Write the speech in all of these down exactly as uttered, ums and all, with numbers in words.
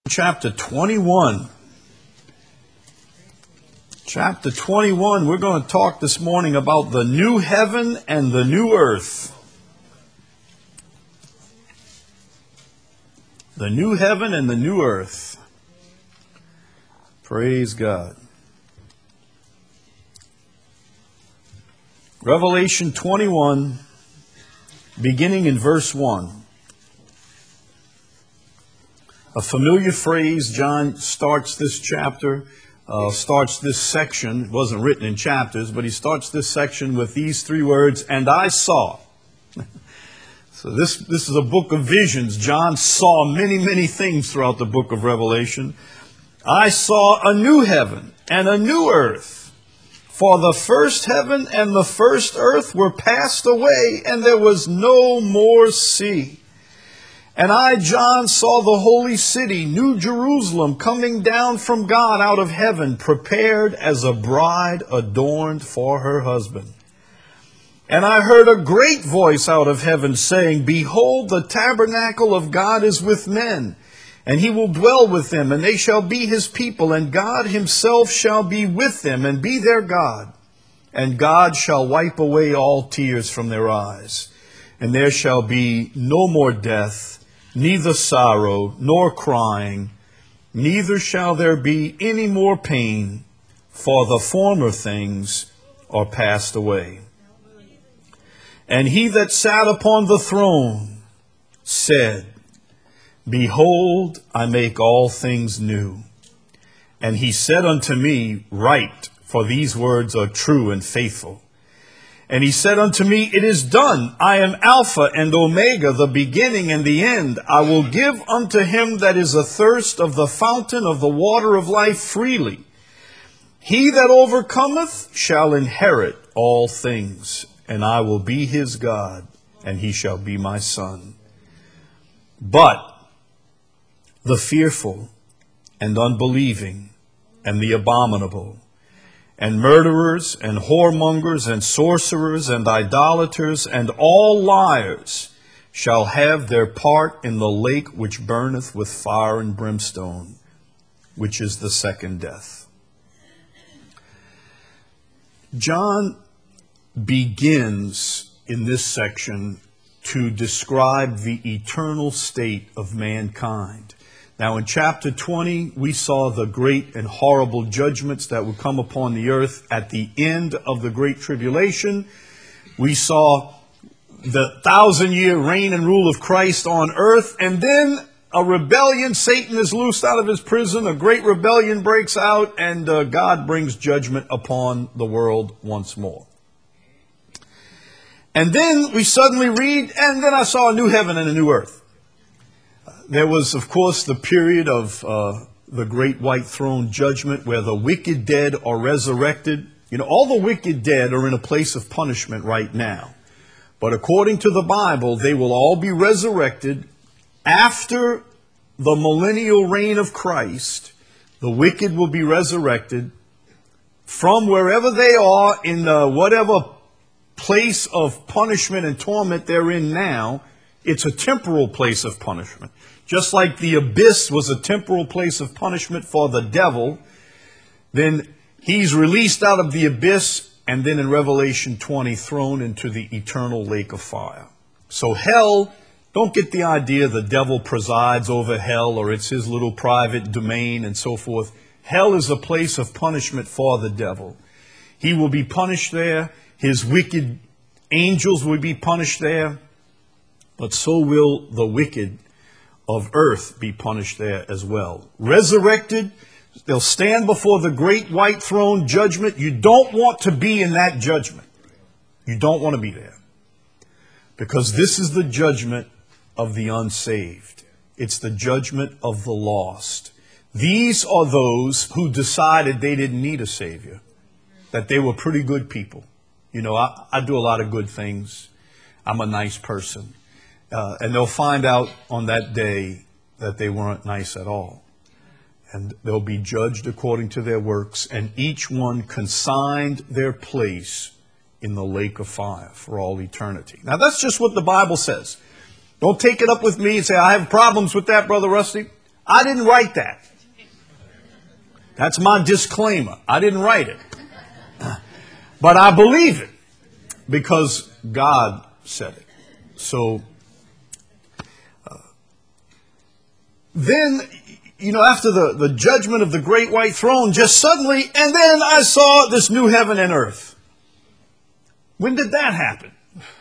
Chapter twenty-one. Chapter twenty-one, we're going to talk this morning about the new heaven and the new earth. The new heaven and the new earth. Praise God. Revelation twenty-one, beginning in verse one. A familiar phrase. John starts this chapter, uh, starts this section. It wasn't written in chapters, but he starts this section with these three words, and I saw. So this, this is a book of visions. John saw many, many things throughout the book of Revelation. I saw a new heaven and a new earth. For the first heaven and the first earth were passed away, and there was no more sea. And I, John, saw the holy city, New Jerusalem, coming down from God out of heaven, prepared as a bride adorned for her husband. And I heard a great voice out of heaven saying, Behold, the tabernacle of God is with men, and he will dwell with them, and they shall be his people, and God himself shall be with them, and be their God. And God shall wipe away all tears from their eyes, and there shall be no more death, neither sorrow nor crying, neither shall there be any more pain, for the former things are passed away. And he that sat upon the throne said, Behold, I make all things new. And he said unto me, Write, for these words are true and faithful. And he said unto me, It is done. I am Alpha and Omega, the beginning and the end. I will give unto him that is athirst of the fountain of the water of life freely. He that overcometh shall inherit all things, and I will be his God, and he shall be my son. But the fearful and unbelieving and the abominable, and murderers, and whoremongers, and sorcerers, and idolaters, and all liars shall have their part in the lake which burneth with fire and brimstone, which is the second death. John begins in this section to describe the eternal state of mankind. Now, in chapter twenty, we saw the great and horrible judgments that would come upon the earth at the end of the Great Tribulation. We saw the thousand-year reign and rule of Christ on earth, and then a rebellion. Satan is loosed out of his prison. A great rebellion breaks out, and uh, God brings judgment upon the world once more. And then we suddenly read, and then I saw a new heaven and a new earth. There was, of course, the period of uh, the great white throne judgment where the wicked dead are resurrected. You know, all the wicked dead are in a place of punishment right now. But according to the Bible, they will all be resurrected after the millennial reign of Christ. The wicked will be resurrected from wherever they are in uh, whatever place of punishment and torment they're in now. It's a temporal place of punishment. Just like the abyss was a temporal place of punishment for the devil, then he's released out of the abyss, and then in Revelation twenty, thrown into the eternal lake of fire. So hell, don't get the idea the devil presides over hell or it's his little private domain and so forth. Hell is a place of punishment for the devil. He will be punished there. His wicked angels will be punished there. But so will the wicked of earth be punished there as well. Resurrected, they'll stand before the great white throne judgment. You don't want to be in that judgment. You don't want to be there. Because this is the judgment of the unsaved. It's the judgment of the lost. These are those who decided they didn't need a Savior. That they were pretty good people. You know, I, I do a lot of good things. I'm a nice person. Uh, and they'll find out on that day that they weren't nice at all. And they'll be judged according to their works, and each one consigned their place in the lake of fire for all eternity. Now, that's just what the Bible says. Don't take it up with me and say, I have problems with that, Brother Rusty. I didn't write that. That's my disclaimer. I didn't write it. But I believe it because God said it. So uh, then, you know, after the, the judgment of the great white throne, just suddenly, and then I saw this new heaven and earth. When did that happen?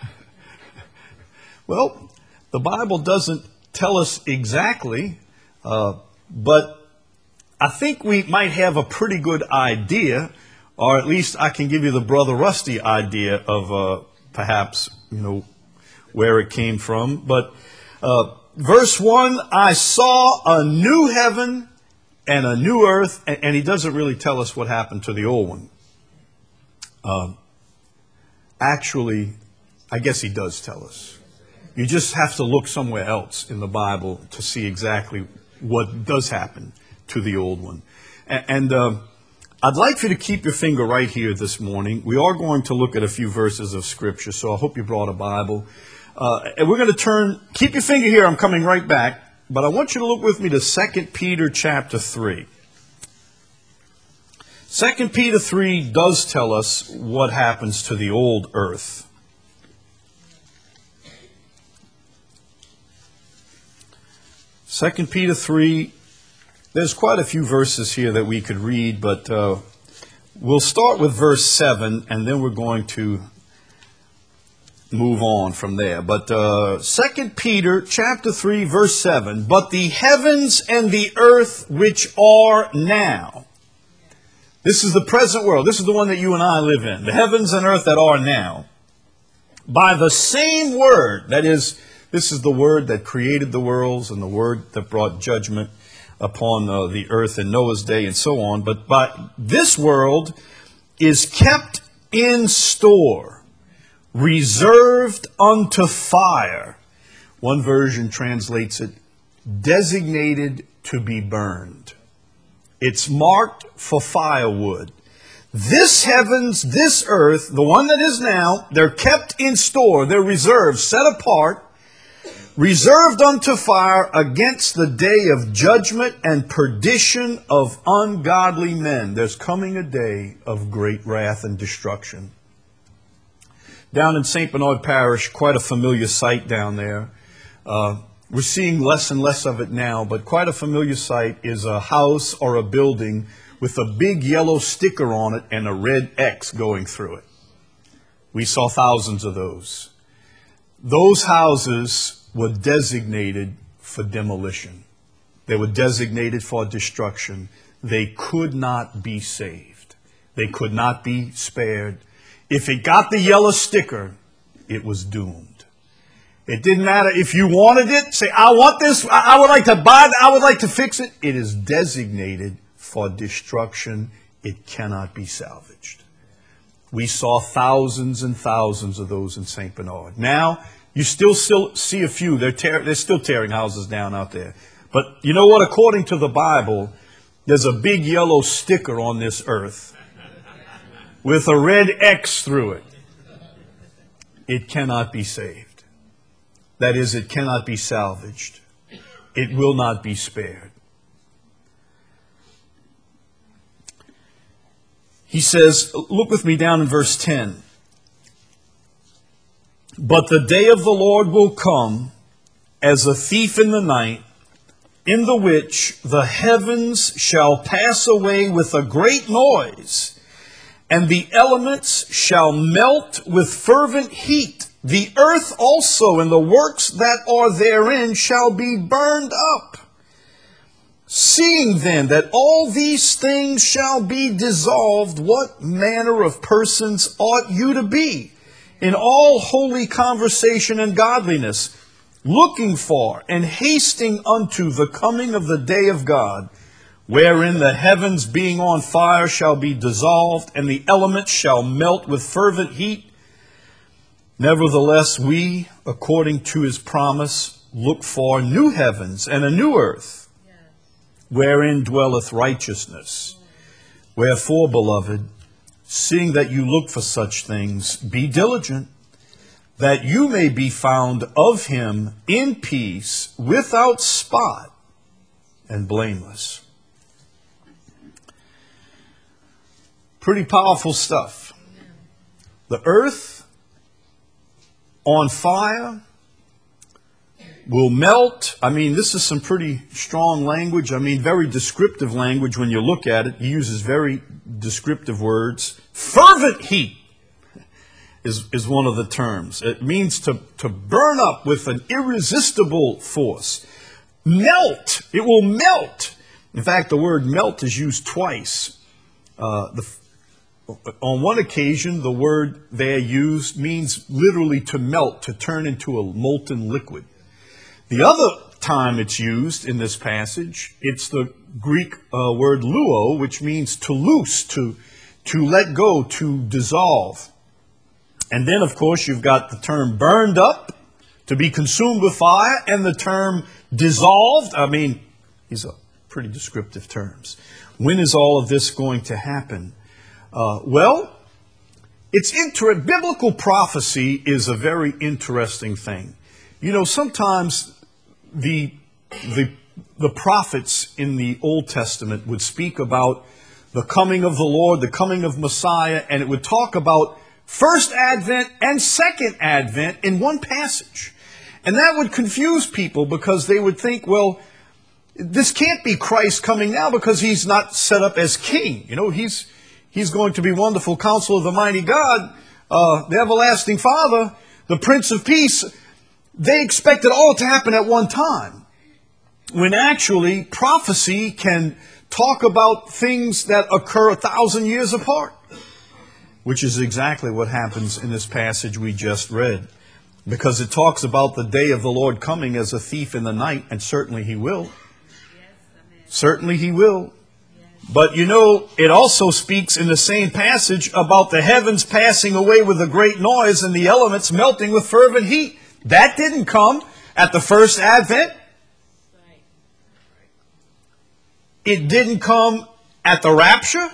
Well, the Bible doesn't tell us exactly, uh, but I think we might have a pretty good idea, or at least I can give you the Brother Rusty idea of uh, perhaps, you know, where it came from. But uh, verse one, I saw a new heaven and a new earth, and, and he doesn't really tell us what happened to the old one. Uh, actually, I guess he does tell us. You just have to look somewhere else in the Bible to see exactly what does happen to the old one. And, and uh, I'd like for you to keep your finger right here this morning. We are going to look at a few verses of Scripture, so I hope you brought a Bible. Uh, and we're going to turn, keep your finger here, I'm coming right back. But I want you to look with me to Second Peter chapter three. Second Peter three does tell us what happens to the old earth. Second Peter three, there's quite a few verses here that we could read, but uh, we'll start with verse seven, and then we're going to move on from there. But uh, Second Peter chapter three, verse seven, but the heavens and the earth which are now. This is the present world. This is the one that you and I live in. The heavens and earth that are now. By the same word, that is, this is the word that created the worlds and the word that brought judgment upon uh, the earth in Noah's day and so on. But by this world is kept in store, reserved unto fire. One version translates it, designated to be burned. It's marked for firewood. This heavens, this earth, the one that is now, they're kept in store, they're reserved, set apart, reserved unto fire against the day of judgment and perdition of ungodly men. There's coming a day of great wrath and destruction. Down in Saint Bernard Parish, quite a familiar sight down there. Uh, we're seeing less and less of it now, but quite a familiar sight is a house or a building with a big yellow sticker on it and a red X going through it. We saw thousands of those. Those houses were designated for demolition. They were designated for destruction. They could not be saved. They could not be spared. If it got the yellow sticker, it was doomed. It didn't matter if you wanted it, say, I want this, I would like to buy it, I would like to fix it. It is designated for destruction. It cannot be salvaged. We saw thousands and thousands of those in Saint Bernard. Now, you still, still see a few. They're, tear, they're still tearing houses down out there. But you know what? According to the Bible, there's a big yellow sticker on this earth with a red X through it. It cannot be saved. That is, it cannot be salvaged. It will not be spared. He says, look with me down in verse ten. But the day of the Lord will come as a thief in the night, in the which the heavens shall pass away with a great noise, and the elements shall melt with fervent heat. The earth also and the works that are therein shall be burned up. Seeing then that all these things shall be dissolved, what manner of persons ought you to be in all holy conversation and godliness, looking for and hasting unto the coming of the day of God, wherein the heavens being on fire shall be dissolved, and the elements shall melt with fervent heat? Nevertheless, we, according to his promise, look for new heavens and a new earth, wherein dwelleth righteousness. Wherefore, beloved, seeing that you look for such things, be diligent, that you may be found of him in peace, without spot, and blameless. Pretty powerful stuff. The earth on fire will melt. I mean, this is some pretty strong language. I mean, very descriptive language when you look at it. He uses very descriptive words. Fervent heat is, is one of the terms. It means to, to burn up with an irresistible force. Melt. It will melt. In fact, the word melt is used twice. Uh, the On one occasion, the word there used means literally to melt, to turn into a molten liquid. The other time it's used in this passage, it's the Greek uh, word luo, which means to loose, to, to let go, to dissolve. And then, of course, you've got the term burned up, to be consumed with fire, and the term dissolved. I mean, these are pretty descriptive terms. When is all of this going to happen? Uh, well, it's inter- biblical prophecy is a very interesting thing. You know, sometimes the, the, the prophets in the Old Testament would speak about the coming of the Lord, the coming of Messiah, and it would talk about first advent and second advent in one passage. And that would confuse people because they would think, well, this can't be Christ coming now because he's not set up as king. You know, he's... He's going to be Wonderful Counselor, the Mighty God, uh, the Everlasting Father, the Prince of Peace. They expect it all to happen at one time. When actually prophecy can talk about things that occur a thousand years apart. Which is exactly what happens in this passage we just read. Because it talks about the day of the Lord coming as a thief in the night, and certainly he will. Certainly he will. But you know, it also speaks in the same passage about the heavens passing away with a great noise and the elements melting with fervent heat. That didn't come at the first advent. It didn't come at the rapture.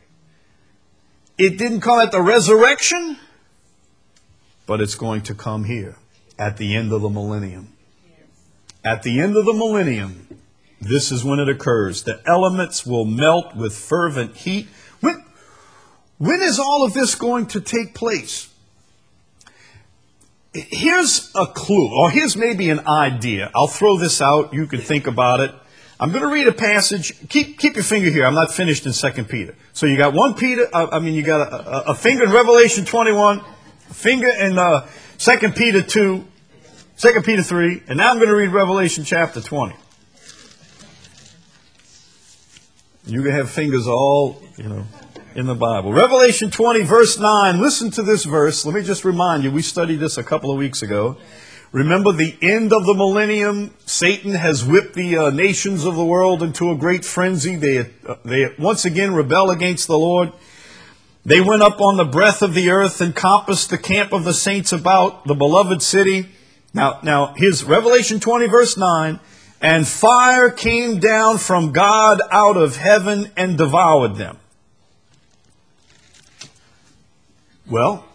It didn't come at the resurrection. But it's going to come here at the end of the millennium. At the end of the millennium. This is when it occurs. The elements will melt with fervent heat. When, when is all of this going to take place? Here's a clue, or here's maybe an idea. I'll throw this out. You can think about it. I'm going to read a passage. Keep, keep your finger here. I'm not finished in Second Peter. So you got one Peter, uh, I mean, you got a, a, a finger in Revelation twenty-one, a finger in uh, Second Peter two, Second Peter three, and now I'm going to read Revelation chapter twenty. You can have fingers all, you know, in the Bible. Revelation twenty, verse nine. Listen to this verse. Let me just remind you, we studied this a couple of weeks ago. Remember the end of the millennium. Satan has whipped the uh, nations of the world into a great frenzy. They, uh, they once again rebel against the Lord. They went up on the breadth of the earth and compassed the camp of the saints about the beloved city. Now, now here's Revelation twenty, verse nine. And fire came down from God out of heaven and devoured them. Well,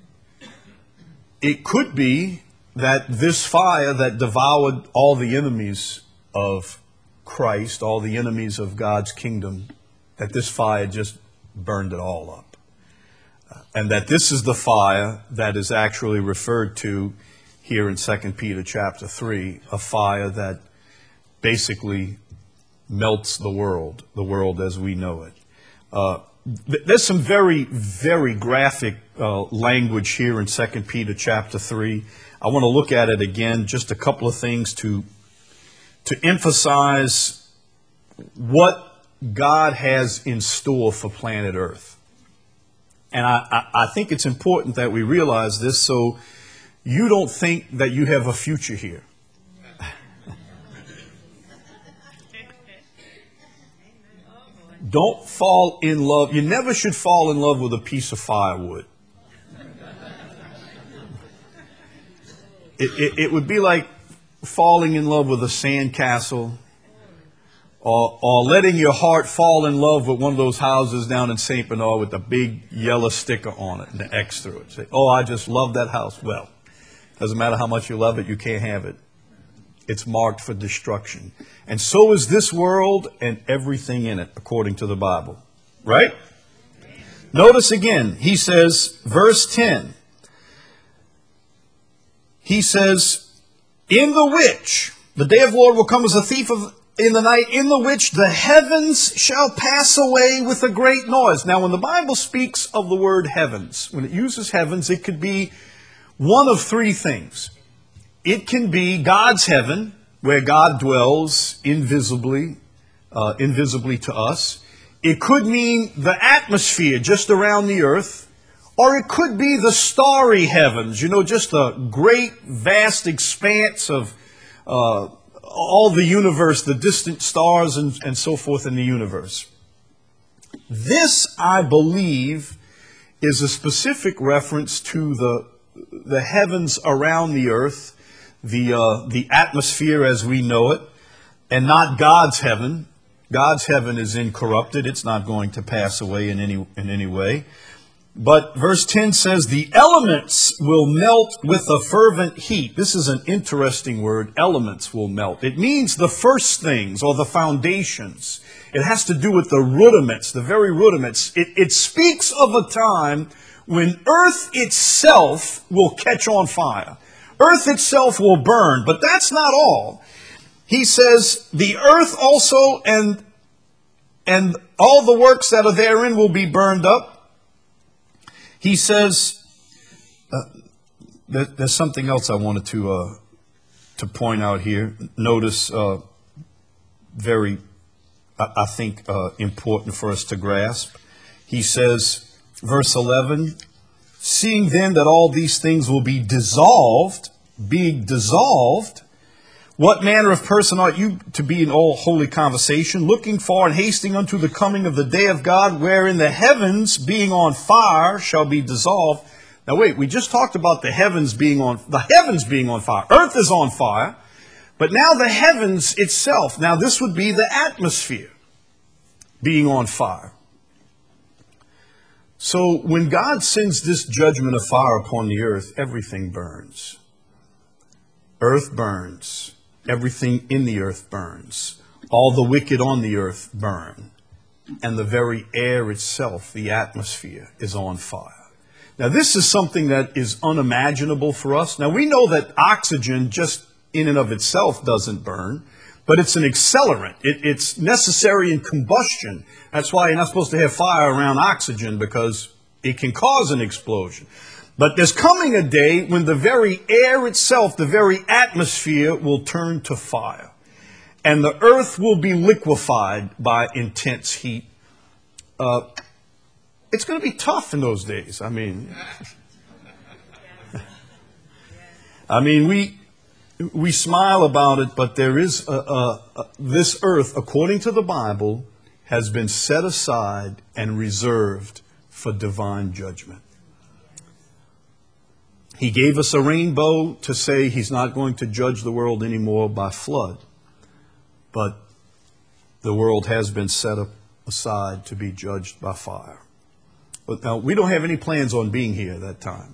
it could be that this fire that devoured all the enemies of Christ, all the enemies of God's kingdom, that this fire just burned it all up. And that this is the fire that is actually referred to here in Second Peter chapter three, a fire that basically melts the world, the world as we know it. Uh, th- there's some very, very graphic uh, language here in Second Peter chapter three. I want to look at it again, just a couple of things to, to emphasize what God has in store for planet Earth. And I, I, I think it's important that we realize this so you don't think that you have a future here. Don't fall in love. You never should fall in love with a piece of firewood. It, it, it would be like falling in love with a sandcastle, or, or letting your heart fall in love with one of those houses down in Saint Bernard with the big yellow sticker on it and the X through it. Say, oh, I just love that house. Well, doesn't matter how much you love it, you can't have it. It's marked for destruction. And so is this world and everything in it, according to the Bible. Right? Notice again, he says, verse ten. He says, in the which, the day of the Lord will come as a thief of, in the night, in the which the heavens shall pass away with a great noise. Now, when the Bible speaks of the word heavens, when it uses heavens, it could be one of three things. It can be God's heaven, where God dwells invisibly, uh, invisibly to us. It could mean the atmosphere just around the earth, or it could be the starry heavens, you know, just a great, vast expanse of uh, all the universe, the distant stars and, and so forth in the universe. This, I believe, is a specific reference to the, the heavens around the earth, the, uh, the atmosphere as we know it, and not God's heaven. God's heaven is incorrupted. It's not going to pass away in any, in any way. But verse ten says, the elements will melt with a fervent heat. This is an interesting word, elements will melt. It means the first things or the foundations. It has to do with the rudiments, the very rudiments. It, it speaks of a time when earth itself will catch on fire. Earth itself will burn, but that's not all. He says, the earth also and, and all the works that are therein will be burned up. He says, uh, there, there's something else I wanted to uh, to point out here. Notice, uh, very, I, I think, uh, important for us to grasp. He says, verse eleven, seeing then that all these things will be dissolved, being dissolved, what manner of person ought you to be in all holy conversation, looking for and hasting unto the coming of the day of God, wherein the heavens being on fire shall be dissolved. Now wait, we just talked about the heavens being on, the heavens being on fire. Earth is on fire, but now the heavens itself, now this would be the atmosphere being on fire. So when God sends this judgment of fire upon the earth, everything burns. Earth burns. Everything in the earth burns. All the wicked on the earth burn. And the very air itself, the atmosphere, is on fire. Now, this is something that is unimaginable for us. Now, we know that oxygen just in and of itself doesn't burn, but it's an accelerant. It, it's necessary in combustion. That's why you're not supposed to have fire around oxygen, because it can cause an explosion. But there's coming a day when the very air itself, the very atmosphere, will turn to fire. And the earth will be liquefied by intense heat. Uh, it's going to be tough in those days. I mean, I mean, we we smile about it, but there is a, a, a, this earth, according to the Bible, has been set aside and reserved for divine judgment. He gave us a rainbow to say he's not going to judge the world anymore by flood. But the world has been set aside to be judged by fire. But now, we don't have any plans on being here at that time.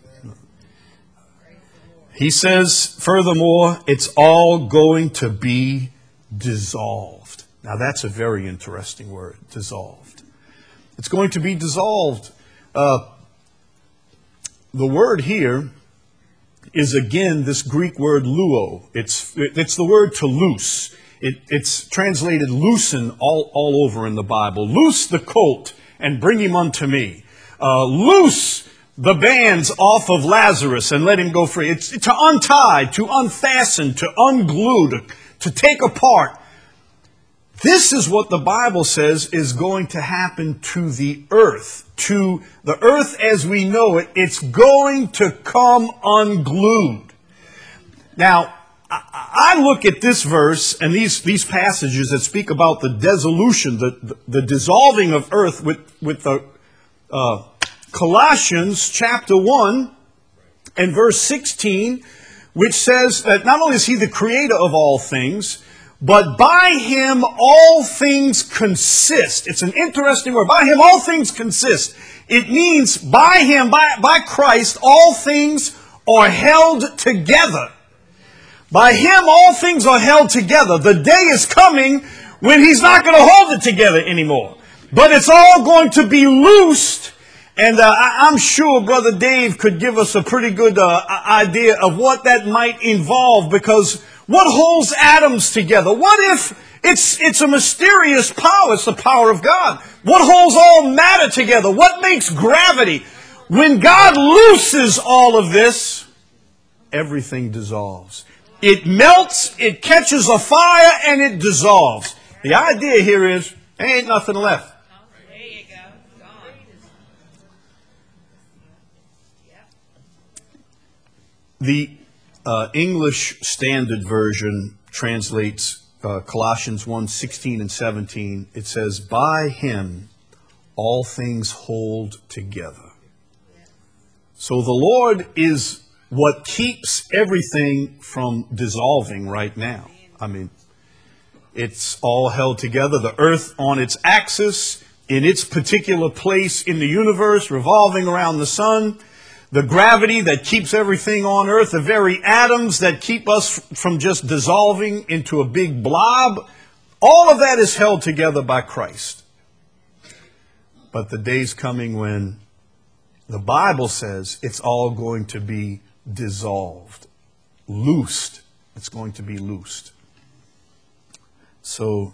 He says, furthermore, it's all going to be dissolved. Now, that's a very interesting word, dissolved. It's going to be dissolved. Uh, The word here is again this Greek word luo. It's it's the word to loose. It, it's translated loosen all, all over in the Bible. Loose the colt and bring him unto me. Uh, loose the bands off of Lazarus and let him go free. It's to untie, to unfasten, to unglue, to, to take apart. This is what the Bible says is going to happen to the earth. To the earth as we know it, it's going to come unglued. Now, I look at this verse and these, these passages that speak about the dissolution, the, the, the dissolving of earth with, with the uh, Colossians chapter one and verse sixteen, which says that not only is he the creator of all things, but by him all things consist. It's an interesting word. By him all things consist. It means by him, by, by Christ, all things are held together. By him all things are held together. The day is coming when he's not going to hold it together anymore. But it's all going to be loosed. And uh, I, I'm sure Brother Dave could give us a pretty good uh, idea of what that might involve. Because what holds atoms together? What if it's, it's a mysterious power? It's the power of God. What holds all matter together? What makes gravity? When God looses all of this, everything dissolves. It melts, it catches a fire, and it dissolves. The idea here is, there ain't nothing left. There you go. Gone. The uh, English Standard Version translates uh, Colossians one, sixteen and seventeen. It says, by him all things hold together. So the Lord is what keeps everything from dissolving right now. I mean, it's all held together. The earth on its axis, in its particular place in the universe, revolving around the sun. The gravity that keeps everything on earth. The very atoms that keep us from just dissolving into a big blob. All of that is held together by Christ. But the day's coming when the Bible says it's all going to be dissolved, loosed. It's going to be loosed. So,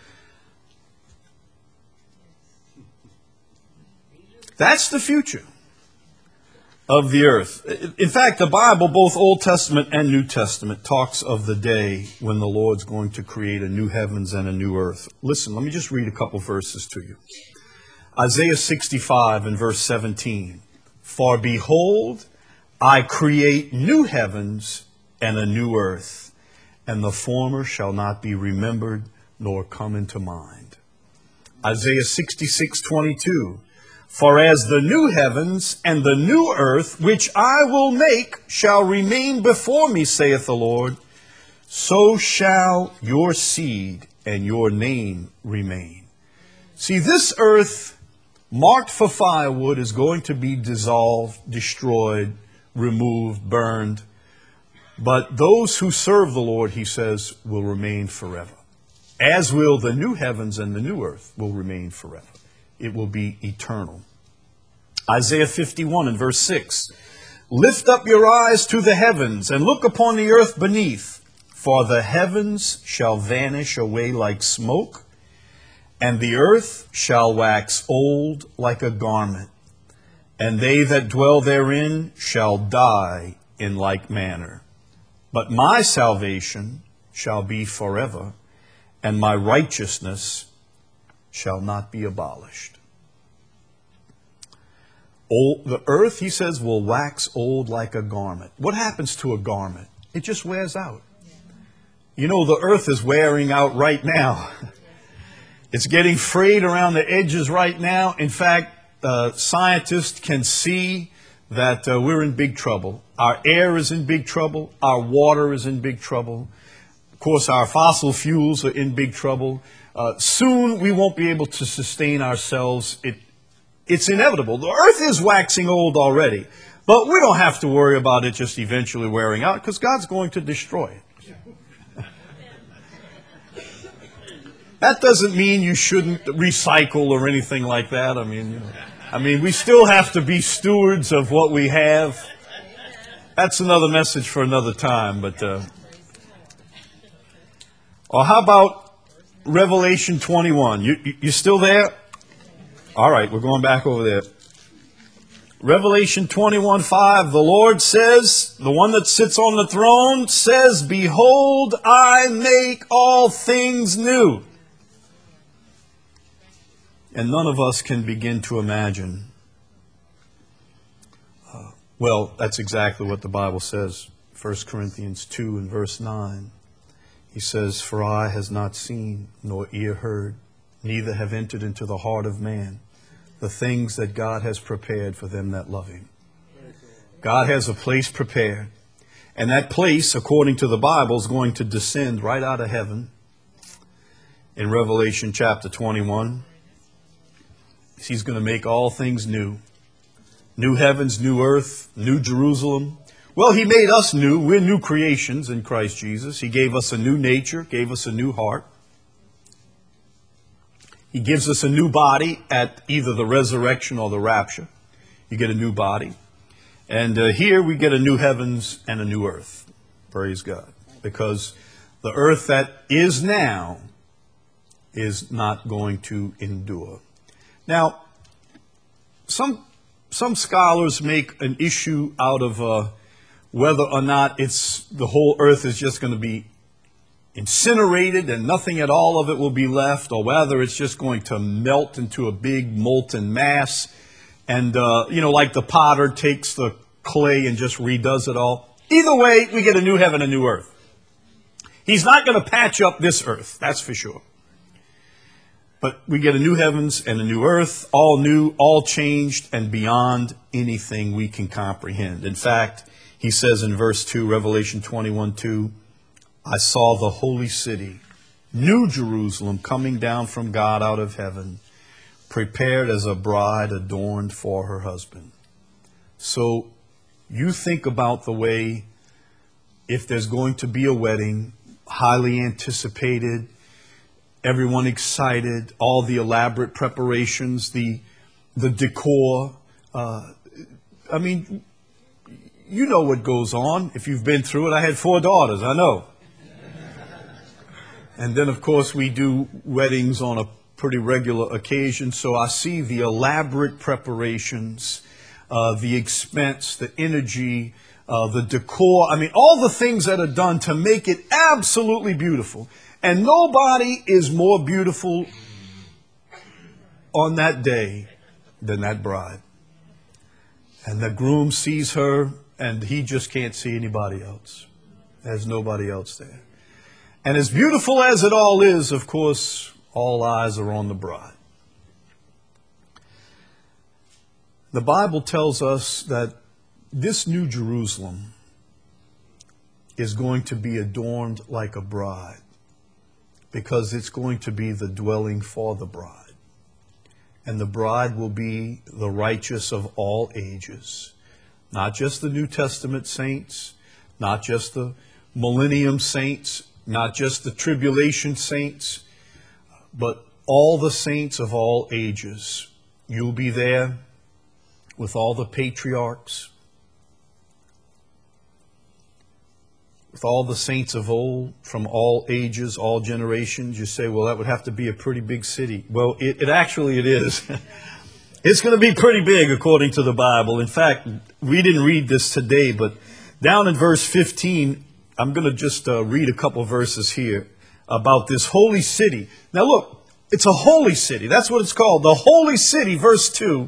that's the future of the earth. In fact, the Bible, both Old Testament and New Testament, talks of the day when the Lord's going to create a new heavens and a new earth. Listen, let me just read a couple verses to you. Isaiah sixty-five and verse seventeen. For behold, I create new heavens and a new earth, and the former shall not be remembered nor come into mind. Isaiah sixty-six twenty-two. For as the new heavens and the new earth, which I will make, shall remain before me, saith the Lord, so shall your seed and your name remain. See, this earth marked for firewood is going to be dissolved, destroyed, removed, burned. But those who serve the Lord, he says, will remain forever. As will the new heavens and the new earth will remain forever. It will be eternal. Isaiah fifty-one and verse six. Lift up your eyes to the heavens and look upon the earth beneath. For the heavens shall vanish away like smoke, and the earth shall wax old like a garment, and they that dwell therein shall die in like manner. But my salvation shall be forever, and my righteousness shall not be abolished. Old, the earth, he says, will wax old like a garment. What happens to a garment? It just wears out. You know, the earth is wearing out right now. It's getting frayed around the edges right now. In fact, uh, scientists can see that uh, we're in big trouble. Our air is in big trouble. Our water is in big trouble. Of course, our fossil fuels are in big trouble. Uh, soon, we won't be able to sustain ourselves. It, it's inevitable. The earth is waxing old already. But we don't have to worry about it just eventually wearing out because God's going to destroy it. That doesn't mean you shouldn't recycle or anything like that. I mean, you know, I mean, we still have to be stewards of what we have. That's another message for another time. But, uh, or how about Revelation twenty-one? You, you, you still there? All right, we're going back over there. Revelation twenty-one five, the Lord says, the one that sits on the throne says, behold, I make all things new. And none of us can begin to imagine. Uh, well, that's exactly what the Bible says. First Corinthians two and verse nine. He says, for eye has not seen, nor ear heard, neither have entered into the heart of man the things that God has prepared for them that love him. God has a place prepared. And that place, according to the Bible, is going to descend right out of heaven. In Revelation chapter twenty-one, he's going to make all things new. New heavens, new earth, new Jerusalem. Well, he made us new. We're new creations in Christ Jesus. He gave us a new nature, gave us a new heart. He gives us a new body at either the resurrection or the rapture. You get a new body. And uh, here we get a new heavens and a new earth. Praise God. Because the earth that is now is not going to endure. Now, some some scholars make an issue out of uh, whether or not it's the whole earth is just going to be incinerated and nothing at all of it will be left, or whether it's just going to melt into a big molten mass. And, uh, you know, like the potter takes the clay and just redoes it all. Either way, we get a new heaven, a new earth. He's not going to patch up this earth, that's for sure. But we get a new heavens and a new earth, all new, all changed, and beyond anything we can comprehend. In fact, he says in verse two, Revelation twenty-one two, I saw the holy city, New Jerusalem, coming down from God out of heaven, prepared as a bride adorned for her husband. So you think about the way, if there's going to be a wedding, highly anticipated, everyone excited, all the elaborate preparations, the the decor. Uh, I mean, you know what goes on if you've been through it. I had four daughters, I know. And then, of course, we do weddings on a pretty regular occasion, so I see the elaborate preparations, uh, the expense, the energy, uh, the decor. I mean, all the things that are done to make it absolutely beautiful. And nobody is more beautiful on that day than that bride. And the groom sees her, and he just can't see anybody else. There's nobody else there. And as beautiful as it all is, of course, all eyes are on the bride. The Bible tells us that this New Jerusalem is going to be adorned like a bride, because it's going to be the dwelling for the bride. And the bride will be the righteous of all ages. Not just the New Testament saints, not just the millennium saints, not just the tribulation saints, but all the saints of all ages. You'll be there with all the patriarchs, with all the saints of old, from all ages, all generations. You say, well, that would have to be a pretty big city. Well, it, it actually it is. It's going to be pretty big according to the Bible. In fact, we didn't read this today, but down in verse fifteen, I'm going to just uh, read a couple verses here about this holy city. Now look, it's a holy city. That's what it's called. The holy city, verse two.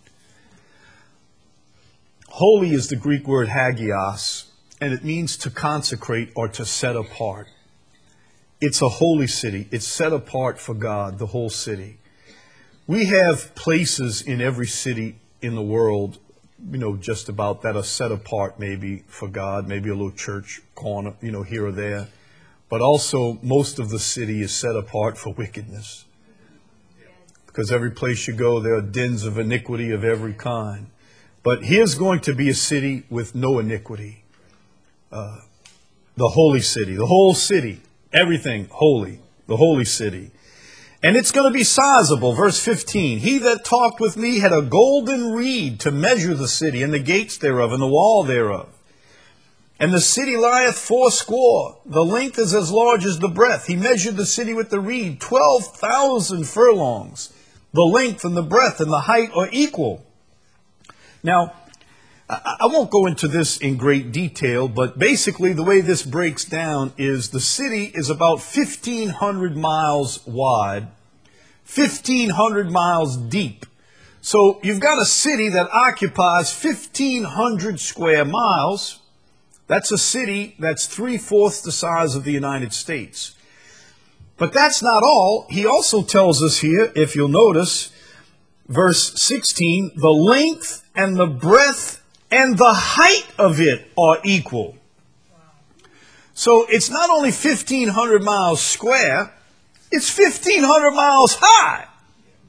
Holy is the Greek word hagios, and it means to consecrate or to set apart. It's a holy city. It's set apart for God, the whole city. We have places in every city in the world, you know, just about that are set apart maybe for God, maybe a little church corner, you know, here or there. But also most of the city is set apart for wickedness. Because every place you go, there are dens of iniquity of every kind. But here's going to be a city with no iniquity. Uh, the holy city, the whole city, everything holy, the holy city. And it's going to be sizable. Verse fifteen, he that talked with me had a golden reed to measure the city and the gates thereof and the wall thereof. And the city lieth fourscore. The length is as large as the breadth. He measured the city with the reed, twelve thousand furlongs. The length and the breadth and the height are equal. Now, I won't go into this in great detail, but basically the way this breaks down is the city is about fifteen hundred miles wide, fifteen hundred miles deep. So you've got a city that occupies fifteen hundred square miles. That's a city that's three-fourths the size of the United States. But that's not all. He also tells us here, if you'll notice, verse sixteen, the length and the breadth and the height of it are equal. So it's not only fifteen hundred miles square, it's fifteen hundred miles high.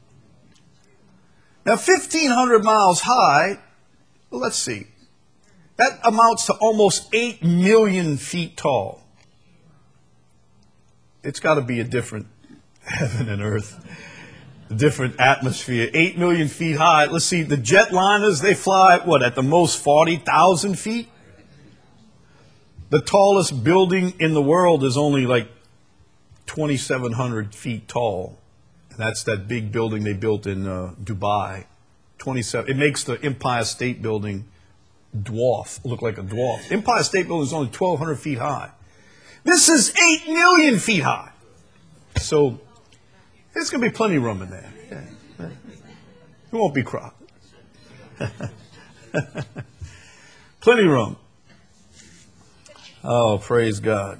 Now, fifteen hundred miles high, well, let's see. That amounts to almost eight million feet tall. It's got to be a different heaven and earth, a different atmosphere. eight million feet high. Let's see, the jetliners, they fly, what, at the most forty thousand feet? The tallest building in the world is only like twenty-seven hundred feet tall. And that's that big building they built in uh, Dubai. twenty-seven. It makes the Empire State Building dwarf, look like a dwarf. Empire State Building is only twelve hundred feet high. This is eight million feet high. So there's going to be plenty of room in there. Yeah. It won't be crowded. Plenty of room. Oh, praise God.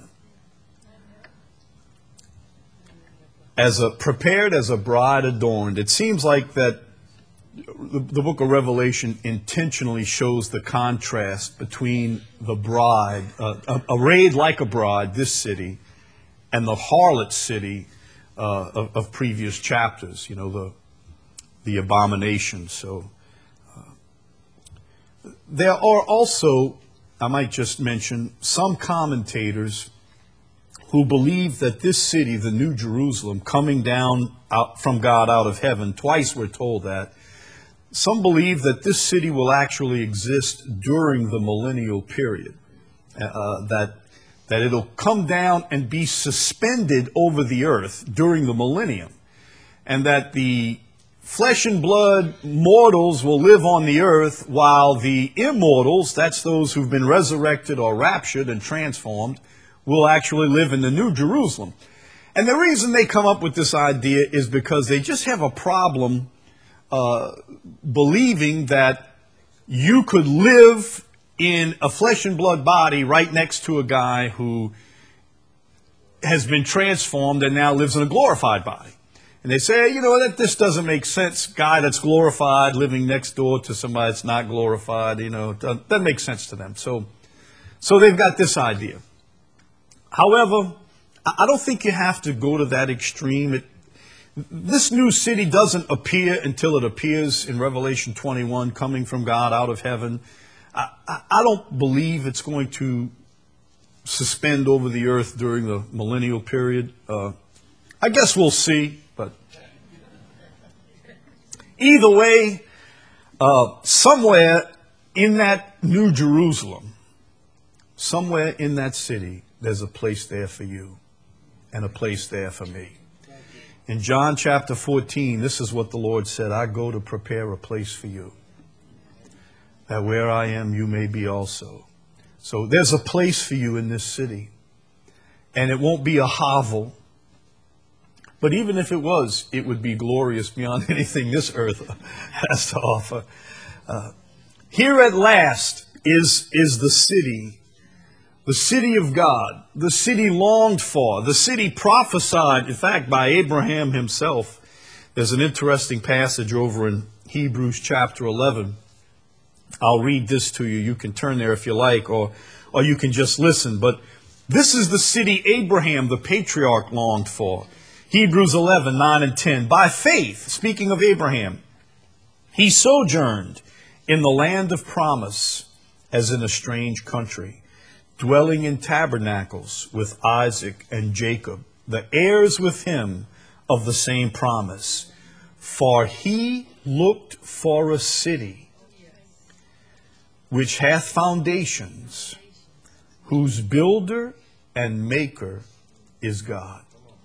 As a prepared as a bride adorned, it seems like that the, the book of Revelation intentionally shows the contrast between the bride, uh, arrayed like a bride, this city, and the harlot city uh, of, of previous chapters, you know, the, the abomination. So uh, there are also, I might just mention, some commentators who believe that this city, the New Jerusalem, coming down out from God out of heaven, twice we're told that, some believe that this city will actually exist during the millennial period, uh, that, that it'll come down and be suspended over the earth during the millennium, and that the flesh and blood mortals will live on the earth while the immortals, that's those who've been resurrected or raptured and transformed, will actually live in the New Jerusalem. And the reason they come up with this idea is because they just have a problem uh, believing that you could live in a flesh and blood body right next to a guy who has been transformed and now lives in a glorified body. And they say, you know, that this doesn't make sense. Guy that's glorified living next door to somebody that's not glorified, you know, doesn't, doesn't make sense to them. So, so they've got this idea. However, I don't think you have to go to that extreme. It, this new city doesn't appear until it appears in Revelation twenty-one, coming from God out of heaven. I, I, I don't believe it's going to suspend over the earth during the millennial period. Uh, I guess we'll see, but either way, uh, somewhere in that New Jerusalem, somewhere in that city, there's a place there for you and a place there for me. In John chapter fourteen, this is what the Lord said, I go to prepare a place for you, that where I am, you may be also. So there's a place for you in this city, and it won't be a hovel. But even if it was, it would be glorious beyond anything this earth has to offer. Uh, here at last is, is the city, the city of God, the city longed for, the city prophesied, in fact, by Abraham himself. There's an interesting passage over in Hebrews chapter eleven. I'll read this to you. You can turn there if you like, or, or you can just listen. But this is the city Abraham, the patriarch, longed for. Hebrews eleven, nine and ten. By faith, speaking of Abraham, he sojourned in the land of promise as in a strange country, dwelling in tabernacles with Isaac and Jacob, the heirs with him of the same promise. For he looked for a city which hath foundations, whose builder and maker is God.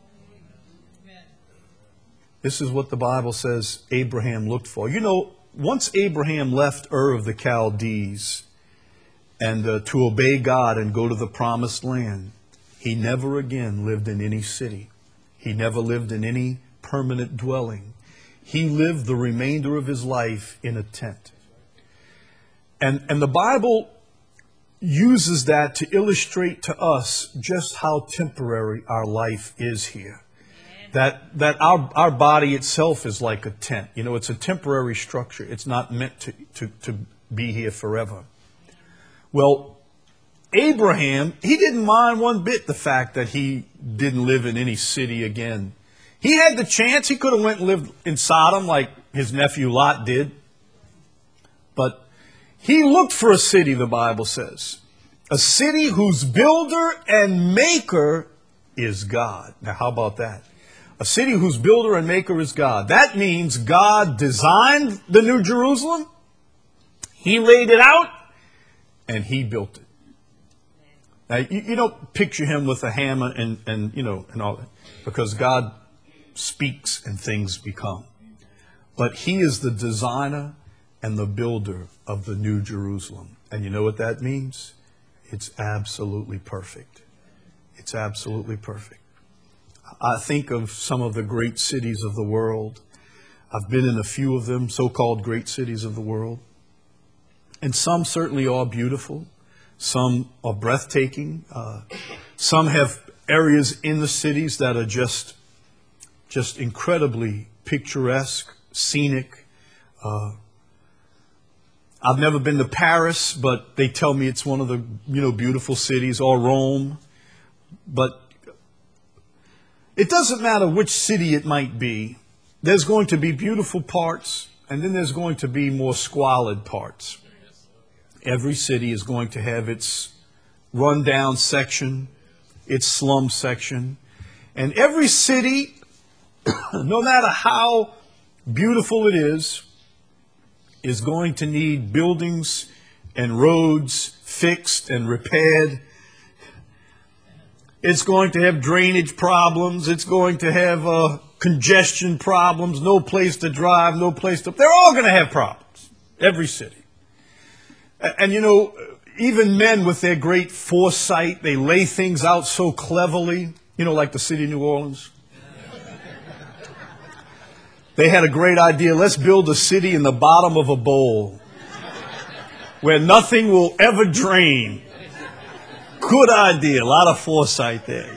This is what the Bible says Abraham looked for. You know, once Abraham left Ur of the Chaldees and uh, to obey God and go to the promised land, he never again lived in any city. He never lived in any permanent dwelling. He lived the remainder of his life in a tent. And, and the Bible uses that to illustrate to us just how temporary our life is here. That, that our, our body itself is like a tent. You know, it's a temporary structure. It's not meant to, to, to be here forever. Well, Abraham, he didn't mind one bit the fact that he didn't live in any city again. He had the chance. He could have went and lived in Sodom like his nephew Lot did. But He looked for a city, the Bible says, a city whose builder and maker is God. Now, how about that? A city whose builder and maker is God. That means God designed the New Jerusalem, He laid it out, and He built it. Now, you, you don't picture Him with a hammer and, and, you know, and all that, because God speaks and things become. But He is the designer and the builder of the New Jerusalem. And you know what that means? It's absolutely perfect. It's absolutely perfect. I think of some of the great cities of the world. I've been in a few of them, so-called great cities of the world. And some certainly are beautiful. Some are breathtaking. Uh, some have areas in the cities that are just, just incredibly picturesque, scenic. Uh, I've never been to Paris, but they tell me it's one of the, you know, beautiful cities, or Rome. But it doesn't matter which city it might be. There's going to be beautiful parts, and then there's going to be more squalid parts. Every city is going to have its rundown section, its slum section. And every city, no matter how beautiful it is, is going to need buildings and roads fixed and repaired. It's going to have drainage problems. It's going to have uh, congestion problems, no place to drive, no place to... They're all going to have problems, every city. And, and you know, even men with their great foresight, they lay things out so cleverly, you know, like the city of New Orleans. They had a great idea. Let's build a city in the bottom of a bowl where nothing will ever drain. Good idea. A lot of foresight there.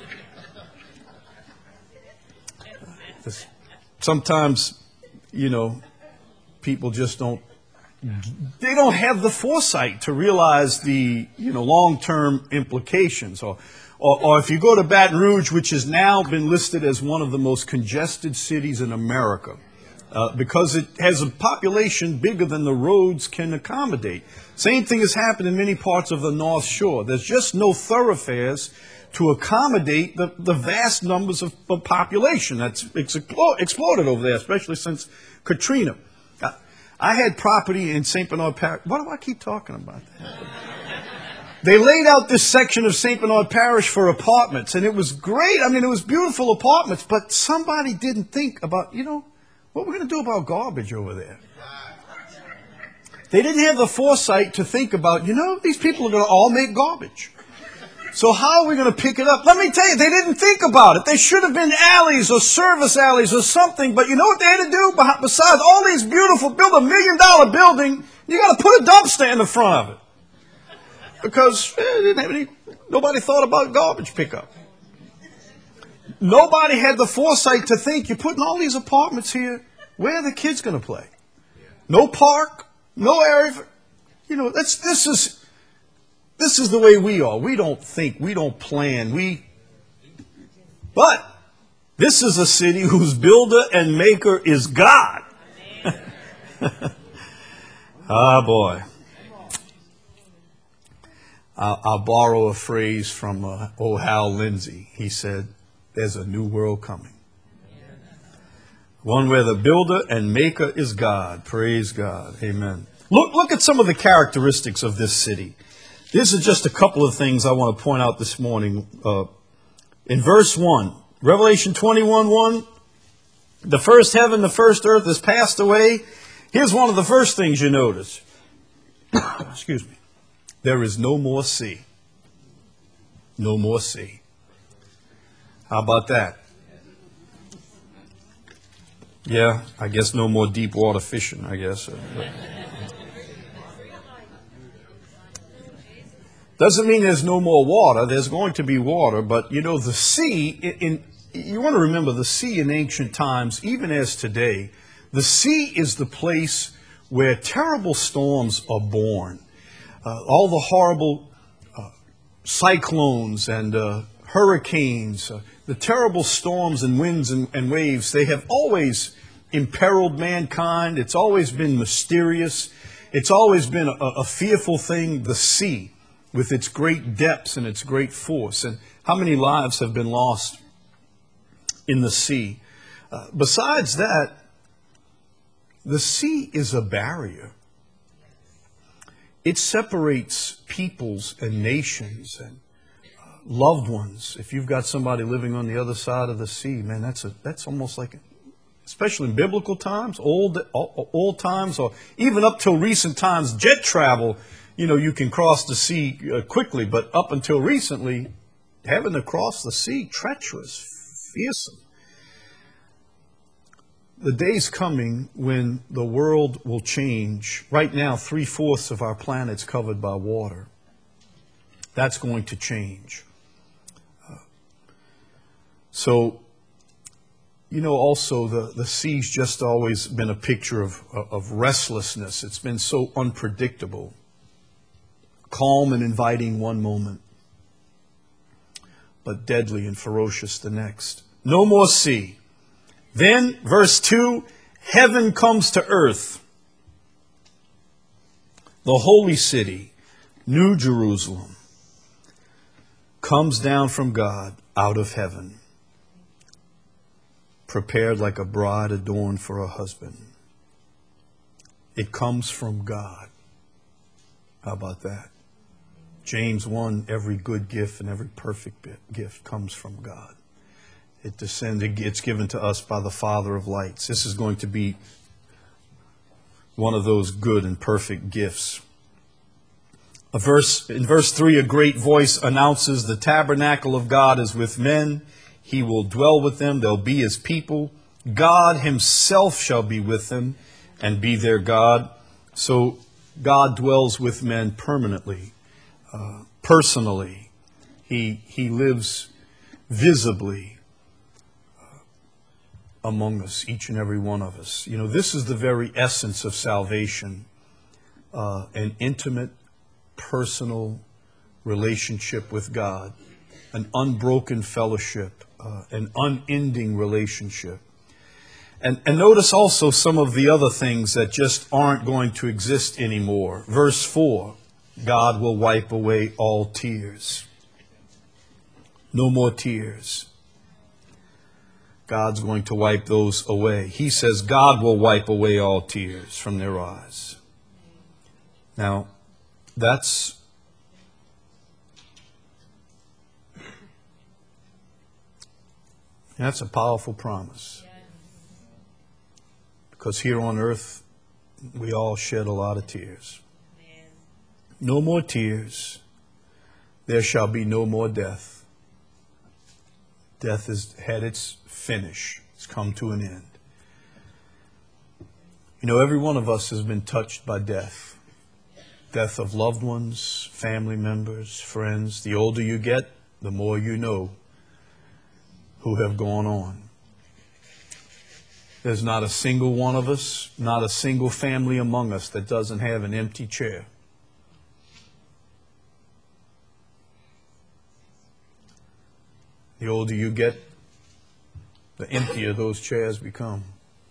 Sometimes, you know, people just don't, they don't have the foresight to realize the, you know, long-term implications. Or, or, or if you go to Baton Rouge, which has now been listed as one of the most congested cities in America, uh, because it has a population bigger than the roads can accommodate. Same thing has happened in many parts of the North Shore. There's just no thoroughfares to accommodate the, the vast numbers of, of population that's explo- exploded over there, especially since Katrina. I, I had property in Saint Bernard Parish. Why do I keep talking about that? They laid out this section of Saint Bernard Parish for apartments, and it was great. I mean, it was beautiful apartments, but somebody didn't think about, you know, what we're going to do about garbage over there. They didn't have the foresight to think about, you know, these people are going to all make garbage. So how are we going to pick it up? Let me tell you, they didn't think about it. They should have been alleys or service alleys or something. But you know what they had to do? Besides all these beautiful, build a million dollar building, you got to put a dumpster in the front of it. Because eh, they didn't have any, nobody thought about garbage pickup. Nobody had the foresight to think, you're putting all these apartments here, where are the kids going to play? No park, no area. For, you know, that's, this is... This is the way we are. We don't think. We don't plan. We, but this is a city whose builder and maker is God. Ah, boy. I'll, I'll borrow a phrase from uh, old Hal Lindsey. He said, there's a new world coming. One where the builder and maker is God. Praise God. Amen. Look, look at some of the characteristics of this city. These are just a couple of things I want to point out this morning. Uh, in verse one, Revelation twenty-one one, the first heaven, the first earth has passed away. Here's one of the first things you notice. Excuse me. There is no more sea. No more sea. How about that? Yeah, I guess no more deep water fishing, I guess. Doesn't mean there's no more water. There's going to be water, but you know, the sea, in, in, you want to remember the sea in ancient times, even as today, the sea is the place where terrible storms are born. Uh, all the horrible uh, cyclones and uh, hurricanes, uh, the terrible storms and winds and, and waves, they have always imperiled mankind. It's always been mysterious. It's always been a, a fearful thing, the sea, with its great depths and its great force. And how many lives have been lost in the sea? Uh, besides that, the sea is a barrier. It separates peoples and nations and uh, loved ones. If you've got somebody living on the other side of the sea, man, that's a that's almost like, a, especially in biblical times, old old times, or even up till recent times, jet travel. You know, you can cross the sea uh, quickly, but up until recently, having to cross the sea, treacherous, fearsome. The day's coming when the world will change. Right now, three-fourths of our planet's covered by water. That's going to change. Uh, so, you know, also the, the sea's just always been a picture of, of restlessness. It's been so unpredictable. Calm and inviting one moment, but deadly and ferocious the next. No more sea. Then, verse two, heaven comes to earth. The holy city, New Jerusalem, comes down from God out of heaven, prepared like a bride adorned for her husband. It comes from God. How about that? James one, every good gift and every perfect gift comes from God. It descends, it's given to us by the Father of lights. This is going to be one of those good and perfect gifts. A verse, in verse three, a great voice announces the tabernacle of God is with men. He will dwell with them. They'll be his people. God himself shall be with them and be their God. So God dwells with men permanently, uh, personally. He, he lives visibly among us, each and every one of us. You know, this is the very essence of salvation, uh, an intimate, personal relationship with God, an unbroken fellowship, uh, an unending relationship. And, and notice also some of the other things that just aren't going to exist anymore. Verse four, God will wipe away all tears. No more tears. God's going to wipe those away. He says God will wipe away all tears from their eyes. Now, that's that's a powerful promise. Because here on earth, we all shed a lot of tears. No more tears. There shall be no more death. Death has had its finish. It's come to an end. You know, every one of us has been touched by death. Death of loved ones, family members, friends. The older you get, the more you know who have gone on. There's not a single one of us, not a single family among us that doesn't have an empty chair. The older you get, the emptier those chairs become.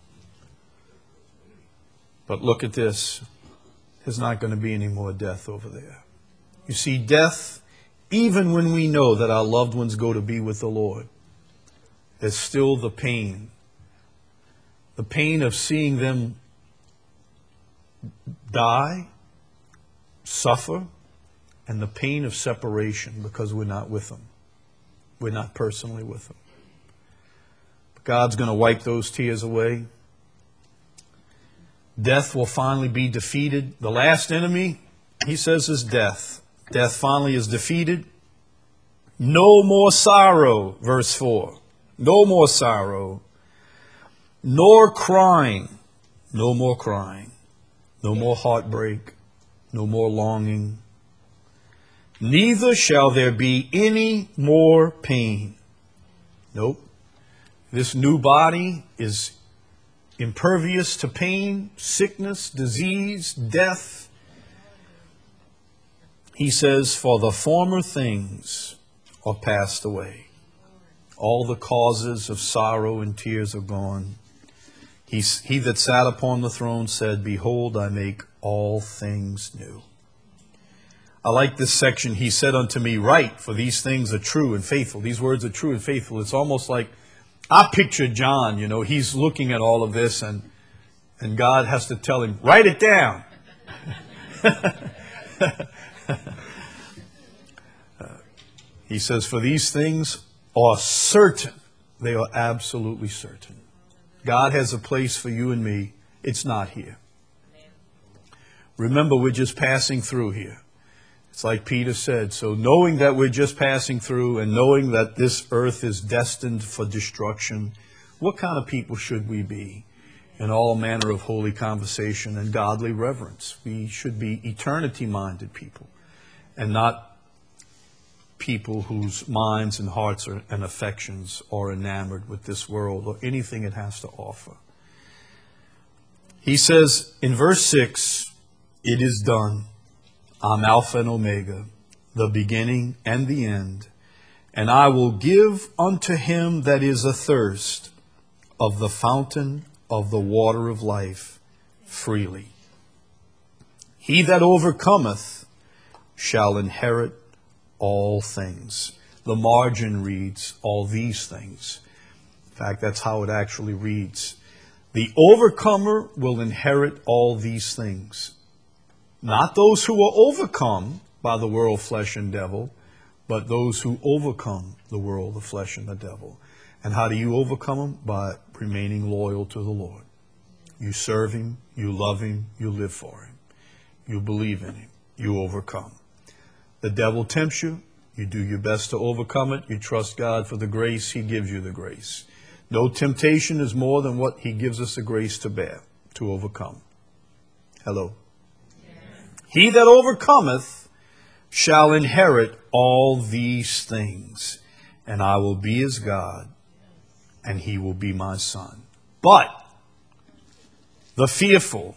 But look at this. There's not going to be any more death over there. You see, death, even when we know that our loved ones go to be with the Lord, there's still the pain. The pain of seeing them die, suffer, and the pain of separation because we're not with them. We're not personally with them. But God's going to wipe those tears away. Death will finally be defeated. The last enemy, he says, is death. Death finally is defeated. No more sorrow, verse four. No more sorrow. Nor crying. No more crying. No more heartbreak. No more longing. Neither shall there be any more pain. Nope. This new body is impervious to pain, sickness, disease, death. He says, for the former things are passed away. All the causes of sorrow and tears are gone. He, he that sat upon the throne said, behold, I make all things new. I like this section. He said unto me, write, for these things are true and faithful. These words are true and faithful. It's almost like I picture John, you know, he's looking at all of this and, and God has to tell him, write it down. He says, for these things are certain. They are absolutely certain. God has a place for you and me. It's not here. Remember, we're just passing through here. It's like Peter said. So knowing that we're just passing through and knowing that this earth is destined for destruction, what kind of people should we be? In all manner of holy conversation and godly reverence. We should be eternity-minded people and not people whose minds and hearts are, and affections are enamored with this world or anything it has to offer. He says in verse six, it is done. I'm Alpha and Omega, the beginning and the end. And I will give unto him that is athirst of the fountain of the water of life freely. He that overcometh shall inherit all things. The margin reads, all these things. In fact, that's how it actually reads. The overcomer will inherit all these things. Not those who are overcome by the world, flesh, and devil, but those who overcome the world, the flesh, and the devil. And how do you overcome them? By remaining loyal to the Lord. You serve him, you love him, you live for him. You believe in him, you overcome. The devil tempts you, you do your best to overcome it. You trust God for the grace, he gives you the grace. No temptation is more than what he gives us the grace to bear, to overcome. Hello? Yes. He that overcometh shall inherit all these things, and I will be his God, and he will be my son. But the fearful,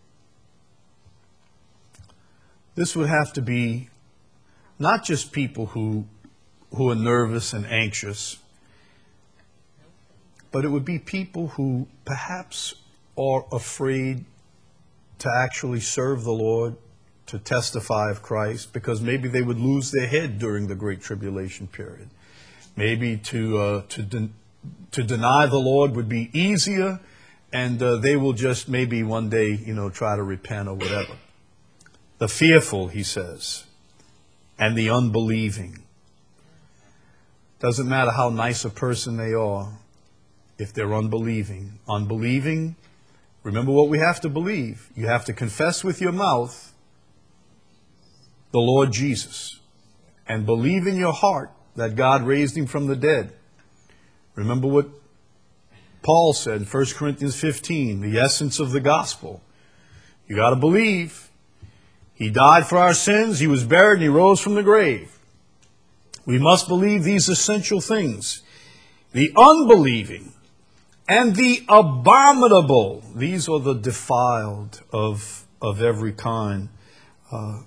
this would have to be not just people who, who are nervous and anxious, but it would be people who perhaps are afraid to actually serve the Lord, to testify of Christ, because maybe they would lose their head during the Great Tribulation period. Maybe to uh, to de- to deny the Lord would be easier, and uh, they will just maybe one day, you know, try to repent or whatever. The fearful, he says, and the unbelieving. Doesn't matter how nice a person they are, if they're unbelieving. Unbelieving, remember what we have to believe. You have to confess with your mouth the Lord Jesus and believe in your heart that God raised him from the dead. Remember what Paul said in First Corinthians fifteen, the essence of the gospel. You got to believe. He died for our sins, he was buried, and he rose from the grave. We must believe these essential things. The unbelieving and the abominable, these are the defiled of, of every kind. Uh,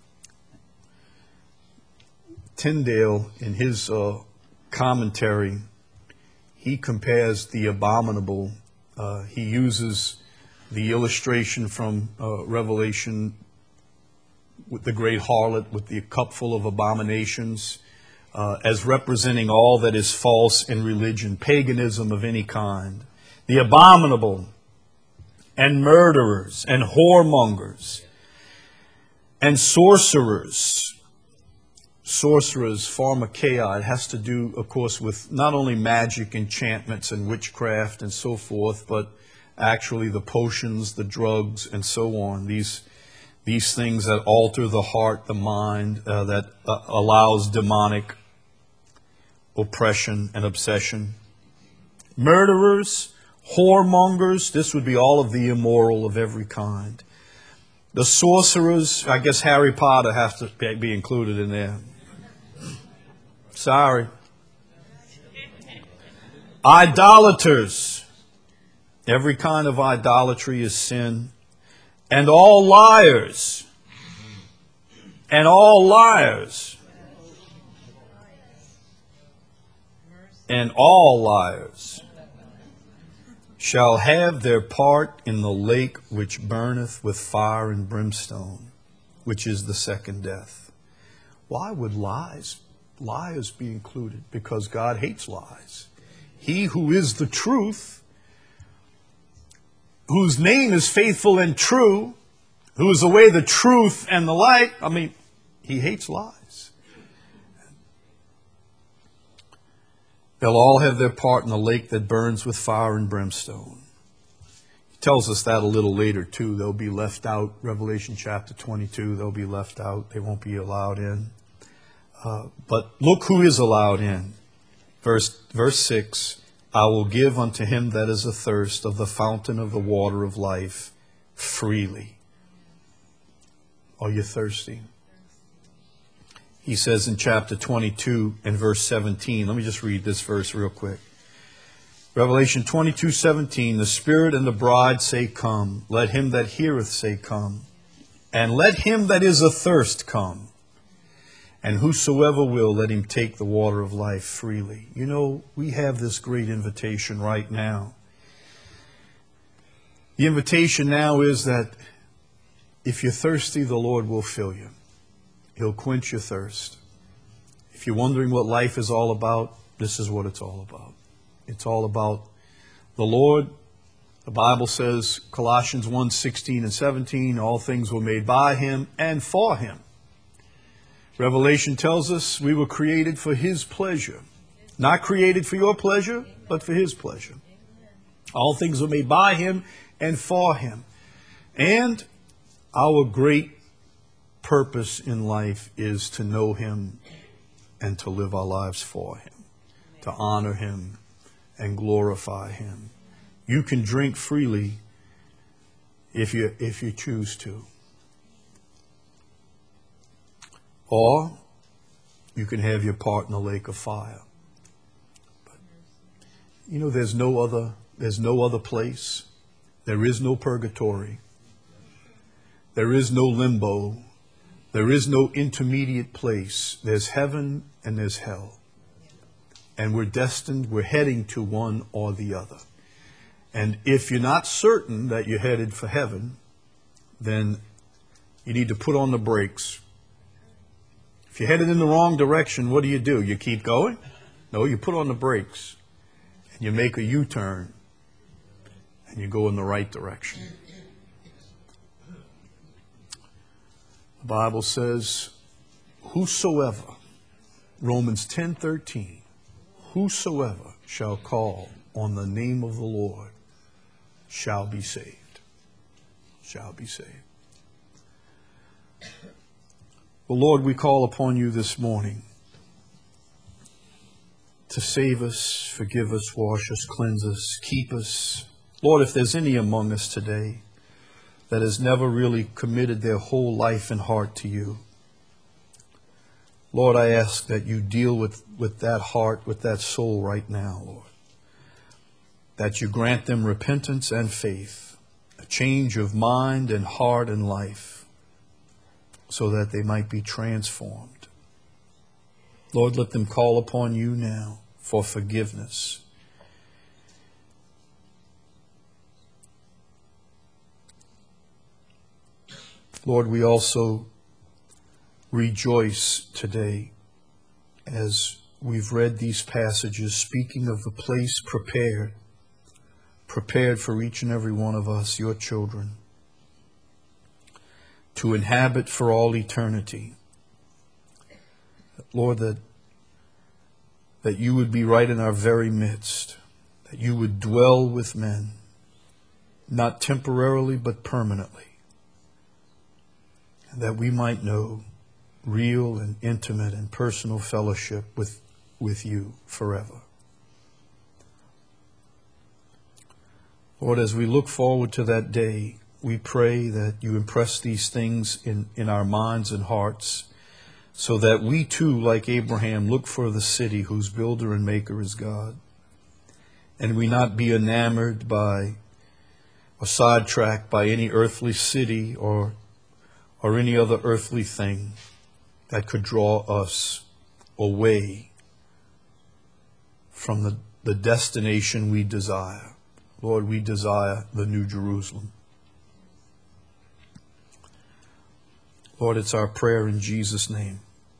Tyndale, in his uh, commentary, he compares the abominable. Uh, he uses the illustration from uh, Revelation with the great harlot, with the cup full of abominations, uh, as representing all that is false in religion, paganism of any kind. The abominable, and murderers, and whoremongers, and sorcerers. Sorcerers, pharmakeia, it has to do, of course, with not only magic, enchantments, and witchcraft, and so forth, but actually the potions, the drugs, and so on. These These things that alter the heart, the mind, uh, that uh, allows demonic oppression and obsession. Murderers, whoremongers, this would be all of the immoral of every kind. The sorcerers, I guess Harry Potter has to be included in there. Sorry. Idolaters, every kind of idolatry is sin. And all liars, and all liars, and all liars shall have their part in the lake which burneth with fire and brimstone, which is the second death. Why would lies, liars be included? Because God hates lies. He who is the truth, whose name is faithful and true, who is the way, the truth, and the light, I mean, he hates lies. They'll all have their part in the lake that burns with fire and brimstone. He tells us that a little later, too. They'll be left out. Revelation chapter twenty-two, they'll be left out. They won't be allowed in. Uh, but look who is allowed in. Verse, verse six, I will give unto him that is athirst of the fountain of the water of life freely. Are you thirsty? He says in chapter twenty-two and verse seventeen, let me just read this verse real quick. Revelation twenty-two seventeen, the Spirit and the bride say, come. Let him that heareth say, come. And let him that is athirst come. And whosoever will, let him take the water of life freely. You know, we have this great invitation right now. The invitation now is that if you're thirsty, the Lord will fill you. He'll quench your thirst. If you're wondering what life is all about, this is what it's all about. It's all about the Lord. The Bible says, Colossians one sixteen and seventeen, all things were made by him and for him. Revelation tells us we were created for his pleasure. Not created for your pleasure, but for his pleasure. All things were made by him and for him. And our great purpose in life is to know him and to live our lives for him, to honor him and glorify him. You can drink freely if you, if you choose to. Or you can have your part in the lake of fire. But, you know, there's no other, there's no other place. There is no purgatory. There is no limbo. There is no intermediate place. There's heaven and there's hell. And we're destined, we're heading to one or the other. And if you're not certain that you're headed for heaven, then you need to put on the brakes. If you're headed in the wrong direction, what do you do? You keep going? No, you put on the brakes and you make a U-turn and you go in the right direction. The Bible says, whosoever, Romans ten thirteen, whosoever shall call on the name of the Lord shall be saved. Shall be saved. Well, Lord, we call upon you this morning to save us, forgive us, wash us, cleanse us, keep us. Lord, if there's any among us today that has never really committed their whole life and heart to you, Lord, I ask that you deal with, with that heart, with that soul right now, Lord. That you grant them repentance and faith, a change of mind and heart and life, so that they might be transformed. Lord, let them call upon you now for forgiveness. Lord, we also rejoice today as we've read these passages speaking of the place prepared, prepared for each and every one of us, your children, to inhabit for all eternity. Lord, that, that you would be right in our very midst, that you would dwell with men, not temporarily but permanently, and that we might know real and intimate and personal fellowship with, with you forever. Lord, as we look forward to that day, we pray that you impress these things in, in our minds and hearts so that we too, like Abraham, look for the city whose builder and maker is God. And we not be enamored by or sidetracked by any earthly city or, or any other earthly thing that could draw us away from the, the destination we desire. Lord, we desire the New Jerusalem. Lord, it's our prayer in Jesus' name.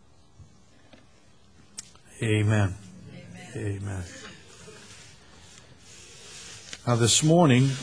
Amen. Amen. Amen. Now this morning,